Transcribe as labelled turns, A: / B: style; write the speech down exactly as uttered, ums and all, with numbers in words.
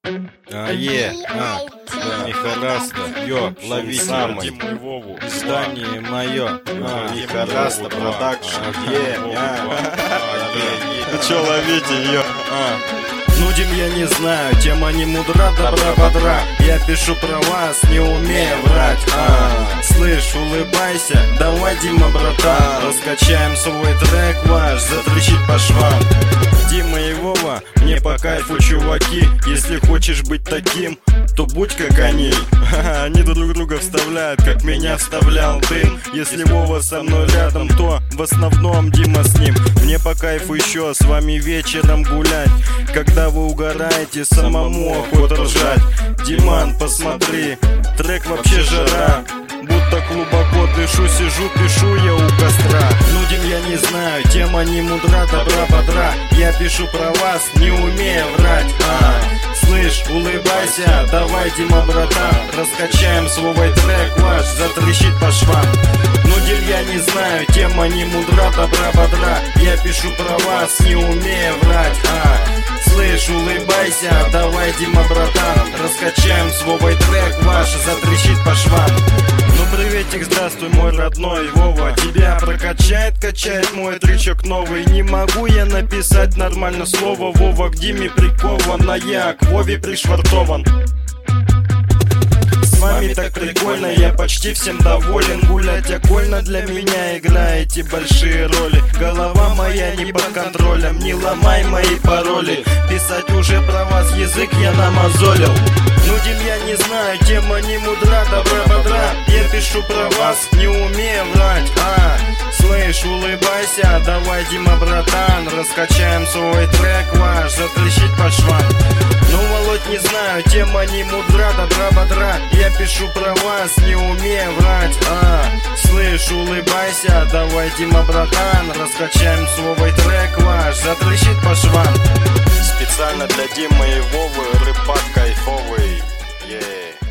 A: А, е, а, да, Михараста, йо, ловите
B: самый.
A: мой Вову, издание мое, а,
B: Михараста продакшн, е,
A: ну чё ловите ее, а. Нудим я не знаю, тема не мудра, добра, бодра. Я пишу про вас, не умея врать, а. Слышь, улыбайся, давай, Дима, братан, раскачаем свой трек ваш, затрещить по швам. Дима и Вова, мне по кайфу, чуваки. Если хочешь быть таким, то будь как они. Они друг друга вставляют, как меня вставлял дым. Если Вова со мной рядом, то в основном Дима с ним. Мне по кайфу еще с вами вечером гулять. Когда вы угораете, самому охота ржать. Диман, посмотри, трек вообще жара. Будто глубоко дышу, сижу, пишу я у костра. Нудим я не знаю, тема не мудра, добра, бодра. Я пишу про вас, не умея врать, а. Слышь, улыбайся, давай, Дима, братан, раскачаем свой трек ваш, затрещит по швам. Нудим я не знаю, тема не мудра, добра, бодра. Я пишу про вас, не умея врать, а. Слышь, улыбайся, давай, Дима, братан, раскачаем свой трек ваш, затрещит по швам. Ну приветик, здравствуй, мой родной Вова. Тебя прокачает, качает мой тречок новый. Не могу я написать нормально слово. Вова к Диме прикован, а я к Вове пришвартован. С вами так прикольно, я почти всем доволен. Гулять окольно, для меня играете большие роли. Голова моя не под контролем, не ломай мои пароли. Писать уже про вас язык я намазолил. Нудим я не знаю, тема не мудра, добра, бодра. Я пишу про вас, не умея врать, а. Слышь, улыбайся, давай, Дима, братан, раскачаем свой трек ваш, затрещить по швам. Ну, Володь, не знаю, тема не мудра, добра, бодра. Я пишу про вас, не умея врать, а. Слышь, улыбайся, давай, Дима, братан, раскачаем свой трек ваш, затрещить по швам. Специально для Димы и Вовы, рыбак кайфовый, yeah.